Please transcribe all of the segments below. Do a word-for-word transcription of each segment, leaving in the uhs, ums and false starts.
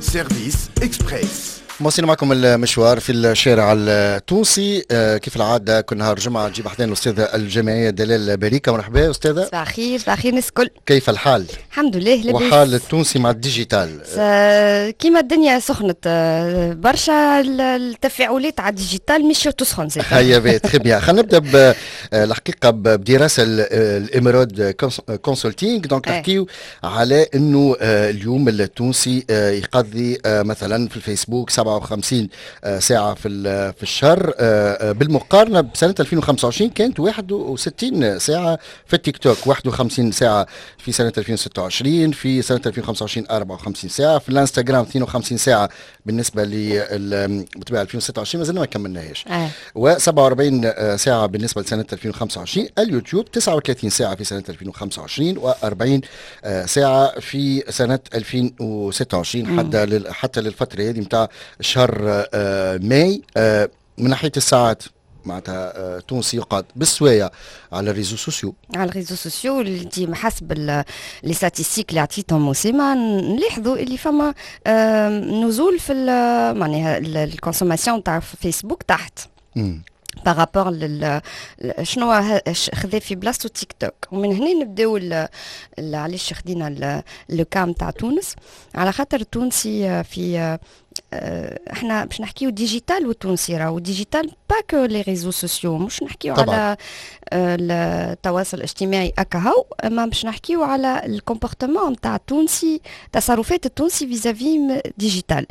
سيرفيس إكسبريس. مواصلين معكم المشوار في الشارع التونسي. كيف العادة كل نهار جمعة نجيب حدنا الأستاذة الجامعية دلال بريكة. مرحبا أستاذة. صباح الخير. صباح الخير الناس الكل. كيف الحال؟ الحمد لله لاباس. وحال التونسي مع الديجيتال كيما الدنيا سخنت برشا، التفاعلات على الديجيتال مش تسخن زي هيا بيت خي بيان. خلينا نبدا بالحقيقة بدراسة الإمارات كونسلتينغ. دونك نحكيو على انه اليوم التونسي يقضي مثلا في الفيسبوك سبعة وخمسين ساعة في في الشهر، بالمقارنة بسنة ألفين وخمسة وعشرين كانت واحد وستين ساعة في التيك توك، واحد وخمسين ساعة في سنة ألفين وستة وعشرين، في سنة ألفين وخمسة وعشرين أربعة وخمسين ساعة، في الانستغرام اثنين وخمسين ساعة بالنسبة لبطبيعة ألفين وستة وعشرين مازلنا ما كملناهاش، آه. وسبعة وأربعين ساعة بالنسبة لسنة ألفين وخمسة وعشرين. اليوتيوب تسعة وثلاثين ساعة في سنة ألفين وخمسة وعشرين وأربعين ساعة في سنة ألفين وستة وعشرين حتى حتى للفترة هذه متاع شهر ماي. من ناحية الساعات معناتها تونسي يقعد بالسوايع على الريزو سوسيو على الريزو سوسيو اللي حسب لي ستاتيستيك اللي عطيتهم موسيما نلاحظوا اللي فما نزول في معناها الكونسوماسيون تاع فيسبوك تحت بارابور لل شنو خذا في بلاصتو تيك توك. ومن هنا نبداو علاش خدينا لو كام تاع تونس، على خاطر التونسي في احنا باش نحكيو ديجيتال والتونسي راهو ديجيتال باكو لي ريزو سوسيو، مش نحكيو طبعا على التواصل الاجتماعي اكاهو، اما باش نحكيو على الكومبورتمون نتاع التونسي، تصرفات التونسي فيزافي ديجيتال.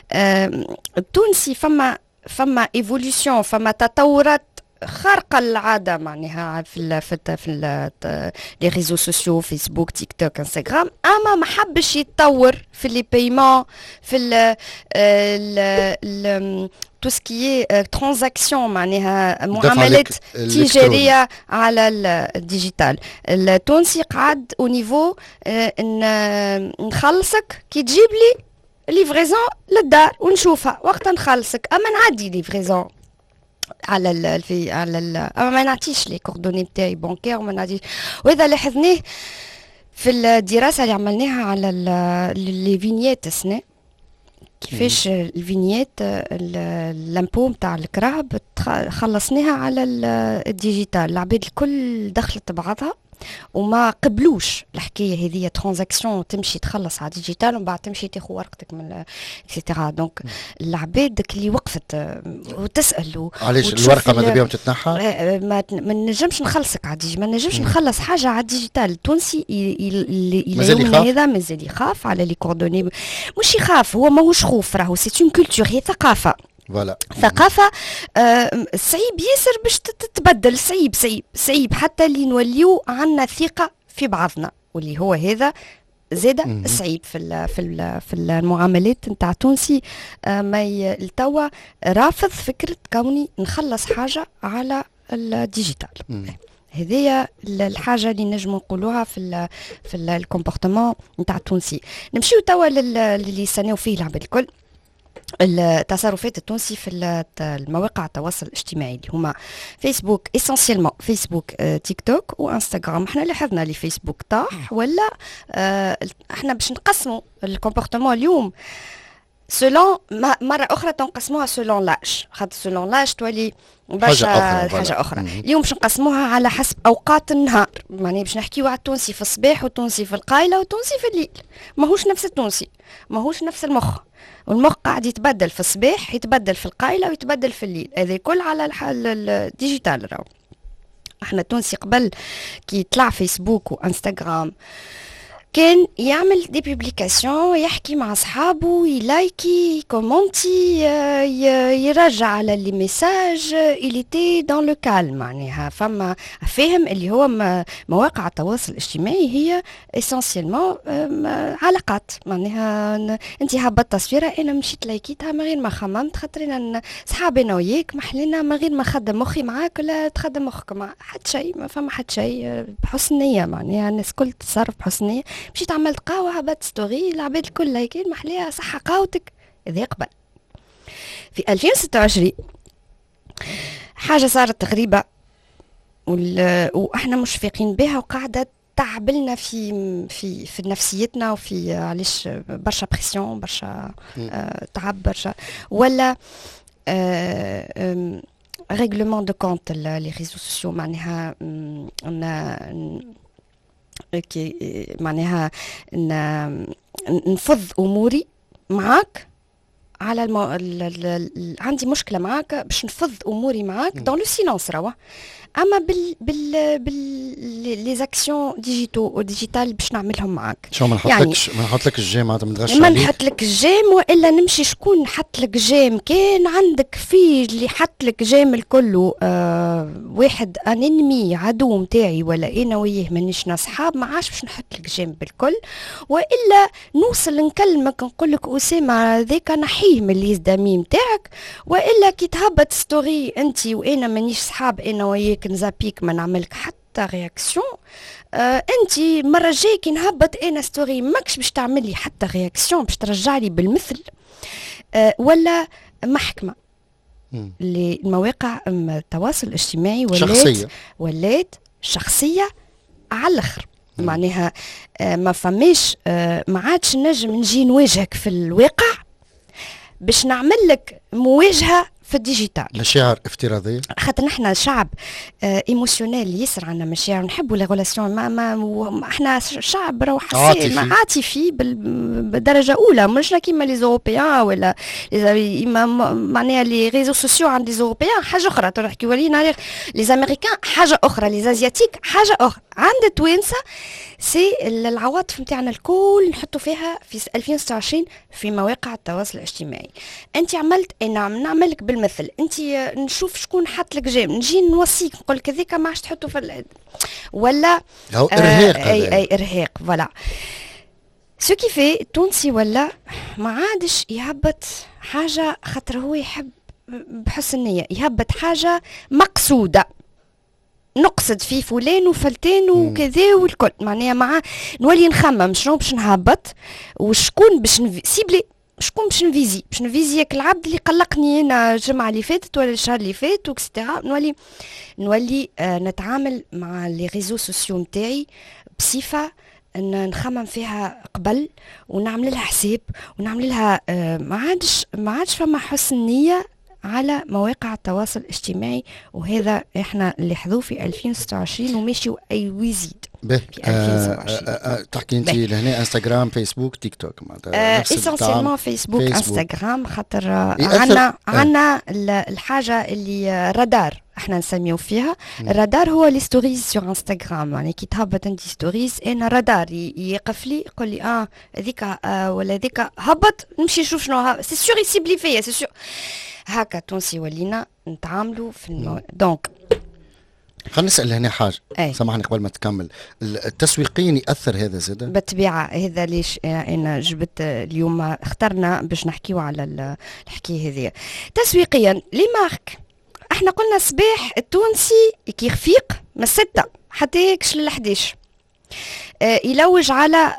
التونسي فما فما ايفوليوشن، فما تطورات خارقة العادة معناها في ال في ال في ال لي ريزو سوسيو فيسبوك تيك توك انستغرام، اما ما حبش يتطور في لي بايمون، في ال ال تو سكي ترانزاكسيون معناها معاملات تجارية على الديجيتال. التونسي قعد او نيفو نخلصك كي تجيب لي ليفريزون للدار ونشوفها وقت نخلصك، اما نعدي ليفريزون على ال في على ال اما ما نعطيش لي كوردوني نتاعي بانكير وما نعطيش. وهذا لاحظناه في الدراسه اللي عملناها على لي فينيات السنه، كيفاش الفينيات اللامبو نتاع الكراب خلصناها على الديجيتال. العباد الكل دخلت بعضها وما قبلوش الحكايه هذه ترانزاكسيون تمشي تخلص على ديجيتال ومن بعد تمشي تاخذ ورقتك من اكسيتيرا. دونك العباد اللي وقفت وتسال علاش الورقه ماذا بيهم تتنحى، ما نجمش نخلصك على ديجي، ما نجمش نخلص حاجه على الديجيتال. التونسي اليوم هذا مازال يخاف على لي كوردوني، مش يخاف، هو ماهوش خوف، راهو سي اون كولتور، هي ثقافه. فوالا ثقافة آه صعيب ياسر باش تتبدل، صعيب صعيب صعيب حتى اللي نوليو عنا ثقة في بعضنا، واللي هو هذا زادة صعيب في ال في ال في المعاملات نتاع تونسي. آه ما التوا رافض فكرة كوني نخلص حاجة على الديجيتال. هذه الحاجة اللي نجم نقولوها في ال في الكومبورتمون نتاع التونسي. نمشيو توا للي سناو فيه العباد الكل، التصرفات التونسي في المواقع التواصل الاجتماعي اللي هما فيسبوك اسونسيلمون فيسبوك اه تيك توك وانستغرام. احنا لاحظنا لي فيسبوك طاح ولا اه احنا باش نقسموا الكومبورتمون اليوم سولون مرة أخرى تنقسموها سولون لاش، خاطر سولون لاش تولي برشا حاجة, حاجة أخرى. اليوم باش نقسموها على حسب أوقات النهار، معني باش نحكيو على التونسي في الصباح والتونسي في القايلة والتونسي في الليل. ماهوش نفس التونسي، ماهوش نفس المخ، والمخ قاعد يتبدل في الصباح، يتبدل في القايلة ويتبدل في الليل. هذا كل على الديجيتال. راهو احنا التونسي قبل كي يطلع فيسبوك وانستغرام كان يعمل دي بوبليكاسيون، يحكي مع اصحابه، يلايكي، كومونتي، يرجع على لي ميساج، إليتي دون لو كالم. معناها فما فاهم اللي هو مواقع التواصل الاجتماعي هي اسونسيلمون علاقات. معناها انت هبطت تصويره انا مشيت لايكيتها من غير ما خممت، خاطر انا صحابي انا وياك محلينا من غير ما خدم مخي معاك ولا تخدم مخك مع حد شيء، ما فما حد شيء، بحسن نيه. معناها الناس كل تتصرف بحسن نيه. مشيت عملت قهوة هبط ستوري، العباد الكل لايكين محليها صحة قهوتك، إذا يقبل. في ألفين وستة وعشرين حاجة صارت غريبة وإحنا مش فاقين بها وقاعدة تعبلنا في في في نفسيتنا وفي علاش برشا بريسيون برشا آه تعب برشا ولا آه ريغلومون دو كونت لي ريزو سوسيو معناها كي معناها نفض اموري معاك على المو... ال... ال... ال... عندي مشكله معاك باش نفض اموري معاك دون لو سيلونس روا اما بال بال بال لي زاكسيون ديجيتو ديجيتال باش نعملهم معاك شو ما نحطلكش يعني ما نحطلك الجيم معناتها ما تغش ما نحطلك الجيم والا نمشي شكون حط لك جيم كان عندك في اللي حط لك جيم الكل آه واحد انمي عدو نتاعي ولا انا وياه مانيش اصحاب ما عادش باش نحط لك جيم بالكل والا نوصل نكلمك نقول لك اسامه ذاك نحيه من الليست دامي نتاعك والا كي تهبط ستوري انت وانا مانيش صحاب انا وياك نزابيك ما نعملك حتى رياكسيون آه انت المره الجايه كي نهبط انا ستوري ماكش باش تعمل لي حتى رياكسيون باش ترجع لي بالمثل آه ولا محكمه للمواقع التواصل الاجتماعي ولات شخصيه ولات شخصيه على الاخر معناها آه ما فماش آه ما عادش نجم نجي نواجهك في الواقع باش نعمل لك مواجهه في الديجيتال مشاعر افتراضيه خاطر نحنا شعب آه ايموشنال ياسر عندنا مشاعر نحبوا لي ريلاسيون ما, ما احنا شعب راهو حساس عاطفي بالدرجه اولى مش كيما لي زوروبيان ولا معناها لي ريزو سوسيو عند لي زوروبيان حاجه اخرى تحكي ولينا لي زامريكان حاجه اخرى لي ازياتيك حاجه اخرى عند التوانسه سي العواطف نتاعنا الكل نحطوا فيها في ألفين وستة وعشرين في مواقع التواصل الاجتماعي انت عملت انا نعملك بالمثل انت نشوف شكون حط لك جيم نجي نوصيك نقول لك هذيك ما عادش تحطه في ال... ولا هو ارهاق آه اي اي ارهاق فوالا سو كي في التونسي ولا ما عادش يهبط حاجه خاطر هو يحب بحسن نيه يهبط حاجه مقصوده نقصد في فلان وفلتان وكذا والكل معناها مع نولي نخمم شنو باش نهبط وشكون باش سيبلي شكون باش نفيزي باش نفيزي ياك العبد اللي قلقني انا الجمعه اللي فاتت ولا الشهر اللي فات وكسترا نولي نولي آه نتعامل مع لي ريزو سوسيو نتاعي بصفه ان نخمم فيها قبل ونعمل لها حساب ونعمل لها آه ما عادش ما عادش فما حسن نيه على مواقع التواصل الاجتماعي وهذا احنا اللي حذوه في ألفين وستة وعشرين وماشي اي ويزيد في ألفين وسبعة وعشرين. آه آه تحكي انت لهنا انستغرام فيسبوك تيك توك معناتها اسونسيلمون فيسبوك انستغرام خاطر عندنا عندنا الحاجه اللي رادار احنا نسميو فيها الرادار هو لي ستوريز سور انستغرام يعني كي تهبط انت ستوريز انا رادار يقف لي يقول لي اه هذيك آه ولا هذيك هبط نمشي نشوف شنو سي سور يسيبلي فيا سي سور هكا تونسي ولينا نتعاملوا في المو... دونك خلينا نسال هنا حاجه أي. سامحني قبل ما تكمل التسويقيا يأثر هذا زاد بالطبيعه هذا ليش انا جبت اليوم اخترنا باش نحكيو على الحكايه هذه تسويقيا لي مارك احنا قلنا صباح التونسي كي يخفيق من ستة حتى يكش للحداش آه يلوج على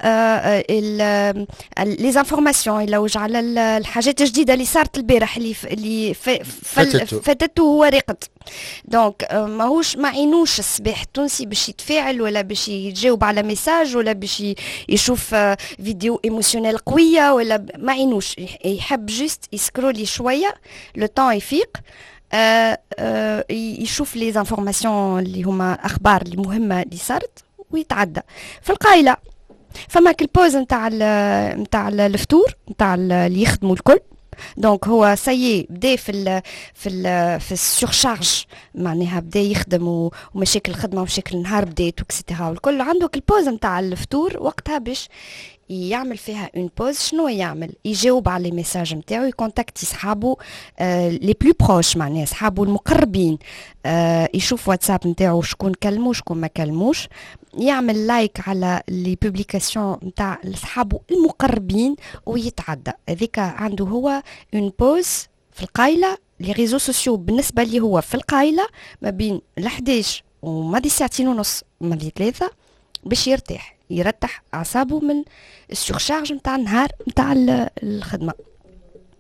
آه لي زانفورماسيون يلوج على الحاجات الجديده اللي صارت البارح اللي اللي فاتته هو راقد دونك آه ماهوش ما عينوش الصباح التونسي باش يتفاعل ولا باش يجاوب على ميساج ولا باش يشوف آه فيديو ايموشنيل قويه ولا ما عينوش يحب جوست يسكرولي شويه لو طون يفيق آه آه يشوف لي زانفورماسيون اللي هما اخبار اللي مهمه اللي صارت ويتعدى في القايله فما كل بوز نتاع نتاع الفطور نتاع اللي يخدموا الكل دونك هو سي بدا في ال في ال في السورشارج معناها بدا يخدم ومشاكل الخدمه ومشاكل النهار بدات وكسيتيرا والكل عنده البوز نتاع الفطور وقتها باش يعمل فيها اون بوز شنو يعمل يجاوب على لي ميساج نتاعو يكونتاكتي صحابو آه لي بلو بروش معناها صحابو المقربين آه يشوف واتساب نتاعو شكون كلمو شكون ما كلموش يعمل لايك على لي بوبليكاسيون نتاع صحابو المقربين ويتعدى هذيك عنده هو اون بوز في القايله لي ريزو سوسيو بالنسبه لي هو في القايله ما بين الحداش وماضي ساعتين ونص ماضي ثلاثه باش يرتاح يرتح اعصابه من السورشارج نتاع النهار نتاع الخدمه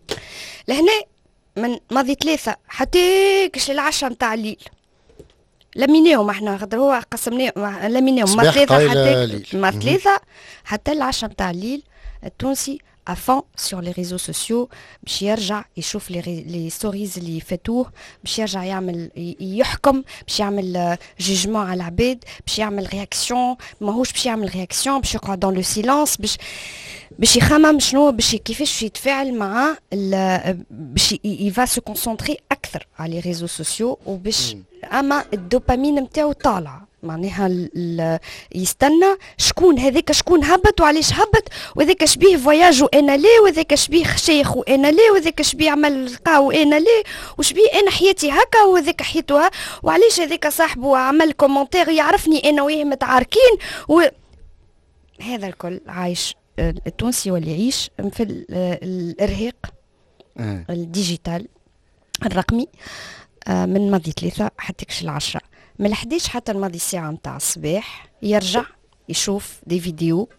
لهنا من ماضي ثلاثه حتى كش العشاء نتاع الليل لميناهم احنا خاطر هو قسمناهم لميناهم ما ثلاثه حتى ما ثلاثه حتى العشرة نتاع الليل التونسي افون سور لي ريزو سوسيو باش يرجع يشوف لي لي ستوريز اللي فاتوه باش يرجع يعمل يحكم باش يعمل جوجمون على العباد باش يعمل رياكسيون ماهوش باش يعمل رياكسيون باش يقعد دون لو سيلونس باش باش يخمم شنو باش كيفاش يتفاعل مع باش يفا سو كونسونطري اكثر على لي ريزو سوسيو وباش اما الدوبامين نتاعو طالع معناها يستنى شكون هذاك شكون هبط وعلاش هبط وذاك شبيه فواياج وانا ليه وذاك شبيه شيخ وانا ليه وذاك شبيه عمل لقاء وانا ليه وشبيه انا حياتي هكا وذاك حياته وعلاش هذاك صاحبه عمل كومنتير يعرفني انا وياه متعاركين وهذا الكل عايش التونسي واللي يعيش في الارهاق الديجيتال الرقمي من ماضي ثلاثة حتى كش العشرة من الحديش حتى الماضي الساعة متاع الصباح يرجع يشوف دي فيديو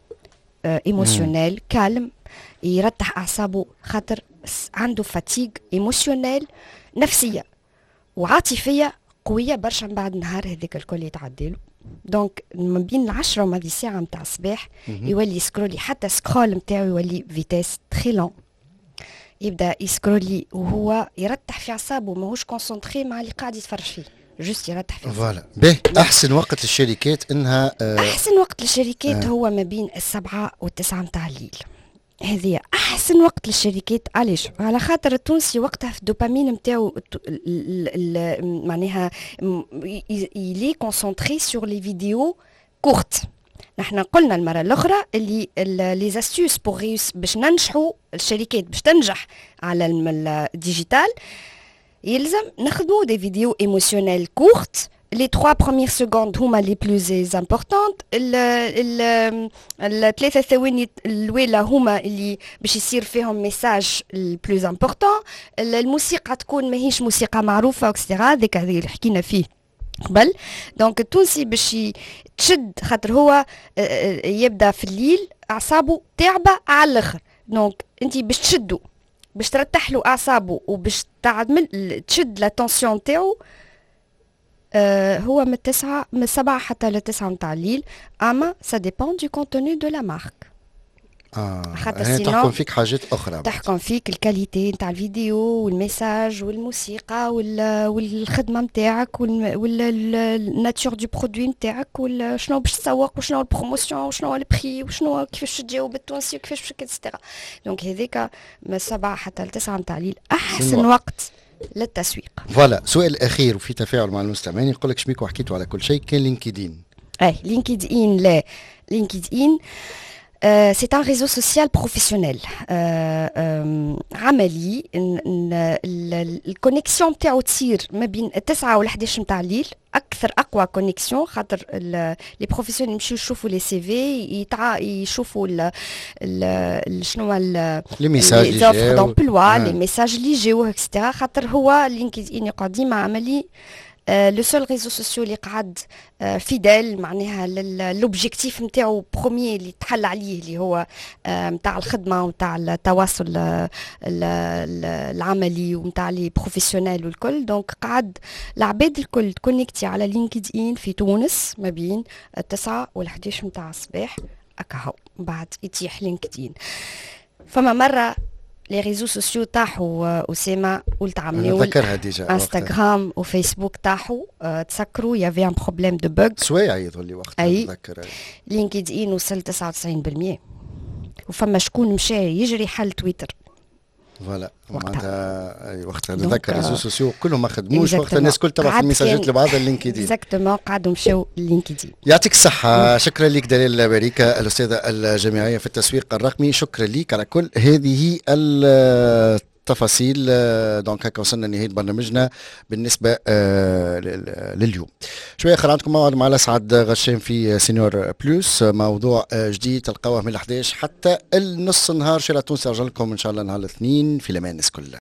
ايموشيونيل كالم يرتح أعصابه خاطر عنده فاتيغ ايموشيونيل نفسية وعاطفية قوية برشا من بعد نهار هذاك الكل يتعدله دونك من بين العشرة وماضي الساعة متاع الصباح يولي سكرولي حتى سكرول متاعو يولي فيتاس تري لون يبدا يسكرولي وهو يرتح في اعصابه ماهوش كونسونطري مع اللي قاعد يتفرج فيه جوست يرتح فيه فوالا باهي احسن وقت للشركات انها آه احسن وقت للشركات آه. هو ما بين السبعة والتسعة متاع الليل هذه احسن وقت للشركات علاش على خاطر التونسي وقتها في الدوبامين نتاعو معناها يلي كونسونطري سور لي فيديو كورت نحن قلنا المره الاخرى اللي لي زاستيوس بور ريوس باش ننجحوا الشركات باش تنجح على الديجيتال يلزم نخدموا دي فيديو ايموشنيل كورت لي ثلاثة بروميير سكوند هما لي بلوز امبورطونت الثلاثه ثواني الاولى هما اللي باش يصير فيهم ميساج البلوز امبورطون الموسيقى تكون ماهيش موسيقى معروفه اكسترا هذاك اللي حكينا فيه قبل دونك التونسي باش تشد خاطر هو يبدا في الليل اعصابه تعبه على الاخر دونك انت باش تشدو باش ترتح له اعصابه وباش تعمل تشد لا تونسيون تاعو آه هو من التسعة من السبعة حتى للتسعة متاع الليل اما سا ديبون دو كونتوني دو لا مارك اه يعني تحكم فيك حاجات اخرى تحكم فيك الكاليتي نتاع الفيديو والميساج والموسيقى والخدمه نتاعك والناتور دو برودوي نتاعك وشنو باش تسوق وشنو البروموسيون وشنو البري وشنو كيفاش تجاوب بالتونسي وكيفاش باش اكسترا دونك هذيك من السبعة حتى التسعة نتاع الليل احسن وقت للتسويق. فوالا سؤال اخير وفي تفاعل مع المستمعين يقول لك شبيك وحكيتوا على كل شيء كان لينكدين. اي لينكدين لا لينكدين Euh, c'est un réseau social professionnel. Euh, euh, عملي الكونيكسيون نتاعو تصير ما بين التسعة والحداش نتاع الليل اكثر اقوى كونيكسيون خاطر لي بروفيسيونيل يمشيو يشوفوا لي سي في يشوفوا شنو لي ميساج لي زوفر دومبلوا لي ميساج اللي جاو اكسترا خاطر هو لينكدين يقعد ديما عملي لو سول ريزو سوسيو اللي قعد فيدال معناها لوبجيكتيف نتاعو بروميير اللي تحل عليه اللي هو نتاع الخدمه ونتاع التواصل العملي ونتاع لي بروفيسيونيل والكل دونك قعد العباد الكل تكونيكتي على لينكدين في تونس ما بين التسعة والحداش نتاع الصباح اكاهو بعد يتيح لينكدين فما مره لي ريزو سوسيو طاحوا اسامه قلت عملوا نذكرها ديجا انستغرام وفيسبوك طاحوا أه تسكروا يافي ان بروبليم دو بوغ سوايع يظل وقتها نذكر لينكدين وصل تسعة وتسعين بالمية وفما شكون مشى يجري حل تويتر فوالا معناتها اي وقتها نذكر ريزو سوسيو كلهم ما خدموش وقتها الناس كل تبع في الميساجات لبعضها اللينكدين اكزاكتومون قعدوا مشاو اللينكدين. يعطيك الصحة شكرا لك دليل باريكا الأستاذة الجامعية في التسويق الرقمي شكرا لك على كل هذه التفاصيل دونك هكا وصلنا لنهاية برنامجنا بالنسبة لليوم. شوية آخر عندكم موعد مع الأسعد غشام في سينيور بلوس موضوع جديد تلقاوه من الحداش حتى النص نهار شارع تونس أرجع لكم إن شاء الله نهار الاثنين في الأمان الناس كلها.